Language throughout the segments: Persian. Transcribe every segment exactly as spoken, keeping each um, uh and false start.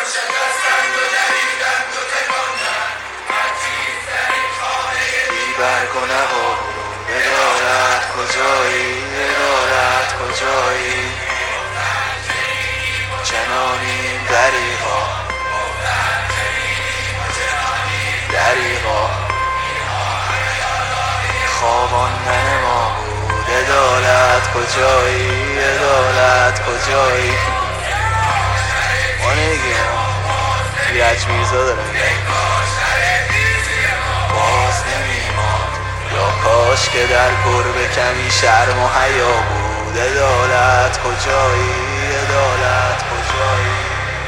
برگونه ها ادارت کجایی ادارت کجایی چنانیم دریغا دریغا خوابان نما بود ادارت کجایی ادارت کجایی مانگه بیاج میرزا داره باز نمیماد یا کاش که در گربه کمی شرم و حیا بود عدالت کجایی عدالت کجایی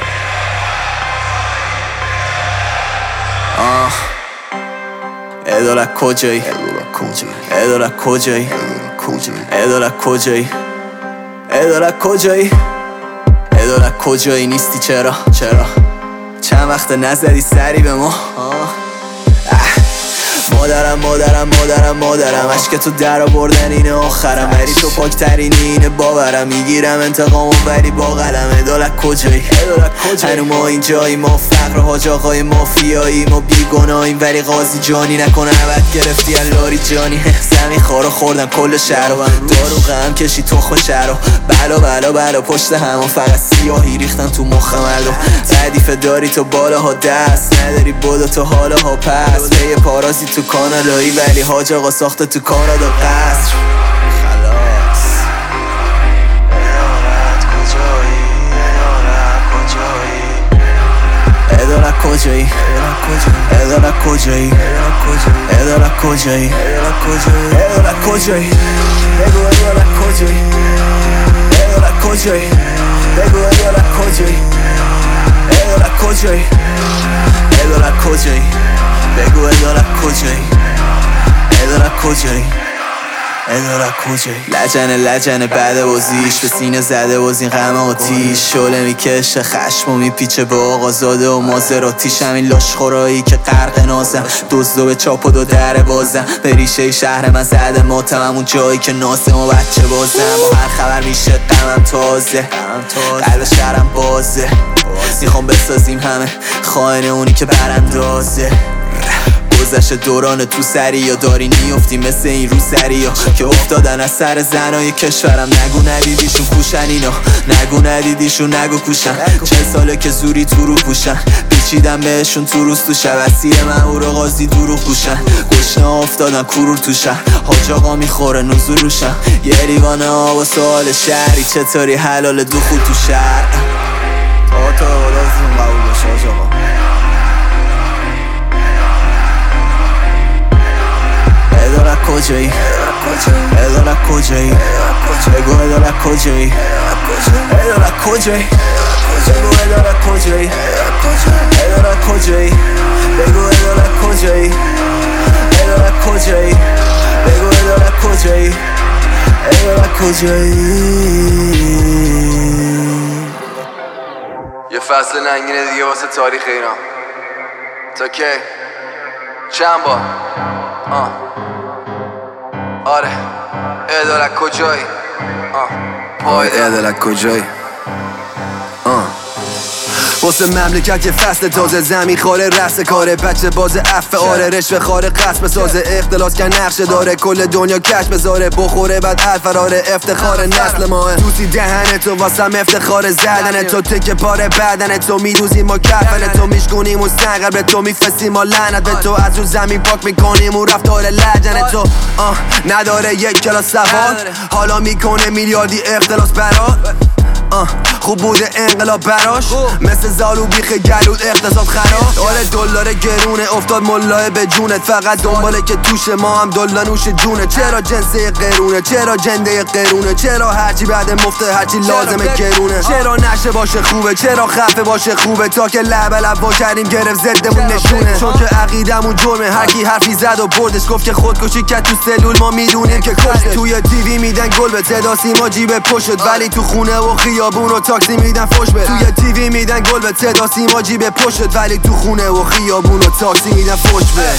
آه عدالت کجایی عدالت کجایی عدالت کجایی عدالت کجایی عدالت کجایی نیستی چرا چرا چند وقت نزدی سری به ما مادرم مادرم مادرم مادرم عشق تو در آوردن اینه آخرم ولی تو پاکترینی اینه باورم میگیرم انتقامو ولی با قلم عدالت کجایی هنو ما اینجایی ما فقر و حاج آقای مافیایی ما بیگناهیم ولی قاضی جانی نکنه عبد گرفتی لاری جانی زمین خارو خوردن کل شهر و دارو غم کشی تخم شهر و بلا بلا بلا پشت همون فقط سیاهی ریختن تو مخ مردم ردیف داری تو بالاها دست نداری بودو تو حالاها پس به پارازی تو کانادایی ولی حاج آقا ساخته تو کانادا قصر خلاص عدالت کجایی عدالت کجایی عدالت کجایی عدالت کجایی عدالت کجایی بگو عدالت کجایی عدالت کجایی بگو عدالت کجایی عدالت کجایی عدالت کجایی بگو عدالت کجایی عدالت کجایی عدالت کجایی لجنه لجنه بعد بازیش به سینه زده باز این غم آتیش شعله میکشه خشم و میپیچه به آقازاده و مازراتیش همین لاشخورایی که غرق نازم دزدو به چاپ و دو در بازم به ریشه شهر من زده ماتم اون جایی که ناسم و بچه بازم با هر خبر میشه غمم تازه قلب شهرم بازه میخوام بسازیم همه خائن اونی که براندازه گذشت دوران تو سری یا داری نیفتی مثل این رو سری ها که افتادن از سر زنای کشورم نگو ندیدیشون کوشن اینا نگو ندیدیشون نگو کوشن چه ساله که زوری تو رو پوشن پیچیدم بهشون تو روز تو شب اسیر مهور و قاضی دروغ پوشن گشنه افتادن کرور تو شهر حاج آقا میخوره نزول روشن یه لیوانه آب و سوال شهری چطوری حلال دخول تو شهر آقا تا لازم قبول باشه حاج آقا عدالت کجایی عدالت کجایی بگو عدالت کجایی عدالت کجایی بگو عدالت کجایی عدالت کجایی بگو عدالت کجایی عدالت کجایی بگو عدالت کجایی عدالت کجایی یه فصل ننگینه دیگه واسه تاریخ ایران تا کی؟ چند بار؟ آه آره عدالت کجایی آه پای عدالت کجایی آه واسه مملکت یه فصل تازه زمین خاره رس کاره بچه باز عفه آره رشوه خاره قصب سازه اختلاس کن نقشه داره کل دنیا کش بذاره بخوره بعد الفراره افتخار نسل ماه دوستی دهن تو واسم افتخار زدن تو تک پاره بدن تو میدوزیم ما کفن تو میشکنیم و سنگر به تو میفسیم ما لعنت به تو از رو زمین پاک میکنیم و رفتار لجن تو آه نداره یک کلاس سواد حالا میکنه میلیاردی اختلاس برات آه خوب بوده انقلاب براش مثل زالو بیخ گلود اقتصاد خراب آره دلار گرونه افتاد ملاه به جونت فقط دنباله که توش ما هم دلا نوش جونه چرا جنسه قرونه چرا جنده قرونه چرا هرچی بعد مفته هرچی لازمه گرونه چرا نشه باشه خوبه چرا خفه باشه خوبه تا که لب لب با کردیم گرفت زدمون نشونه چون که عقیدمون جرمه هر کی حرفی زد و بردش گفت که خودکشی کرد تو سلول ما میدونیم که کشته توی تیوی میدن گل به صدا سیما جیب پشت ولی تو خونه و خیابون و تاکسی میدن فوش به توی تیوی میدن گل به صدا سیما جیب پشت ولی تو خونه و خیابون و تاکسی میدن فوش به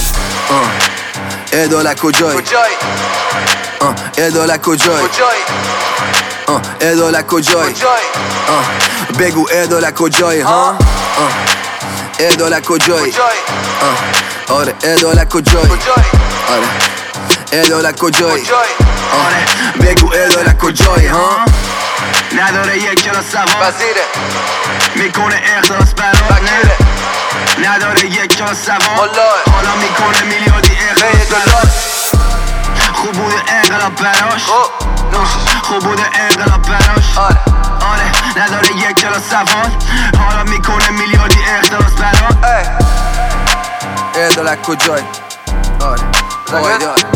عدالت کجایی عدالت کجایی آه عدالت کجایی؟ آه بگو عدالت کجایی؟ ها آه عدالت کجایی؟ آه آره عدالت کجایی؟ آره عدالت کجایی؟ آره بگو عدالت کجایی؟ ها نداره یک کلاس سواد وزیره میکنه اخلاص برات وکیله نداره یک کلاس سواد والله حالا میکنه میلیاردی خیلی اخلاص دلار برات خوب بوده انقلاب براش خب نوشش خوب بوده انقلاب براش آره آره نداره یک کلاس سواد حالا میکنه میلیاردی اخلاص برات ای عدالت کجایی؟ آره زنگه؟ آره